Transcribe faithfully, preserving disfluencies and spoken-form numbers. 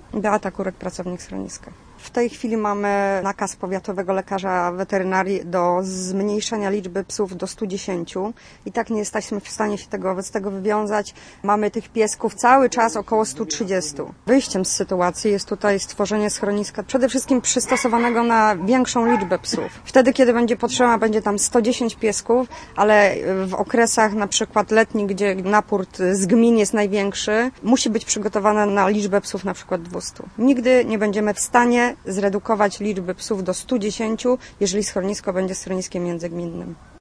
Beata Kurek, pracownik schroniska. W tej chwili mamy nakaz powiatowego lekarza weterynarii do zmniejszenia liczby psów do stu dziesięciu i tak nie jesteśmy w stanie się tego, z tego wywiązać. Mamy tych piesków cały czas około stu trzydziestu. Wyjściem z sytuacji jest tutaj stworzenie schroniska przede wszystkim przystosowanego na większą liczbę psów. Wtedy, kiedy będzie potrzeba, będzie tam sto dziesięć piesków, ale w okresach na przykład letnich, gdzie napór z gmin jest największy, musi być przygotowana na liczbę psów na przykład dwieście. Nigdy nie będziemy w stanie zredukować liczby psów do stu dziesięciu, jeżeli schronisko będzie schroniskiem międzygminnym.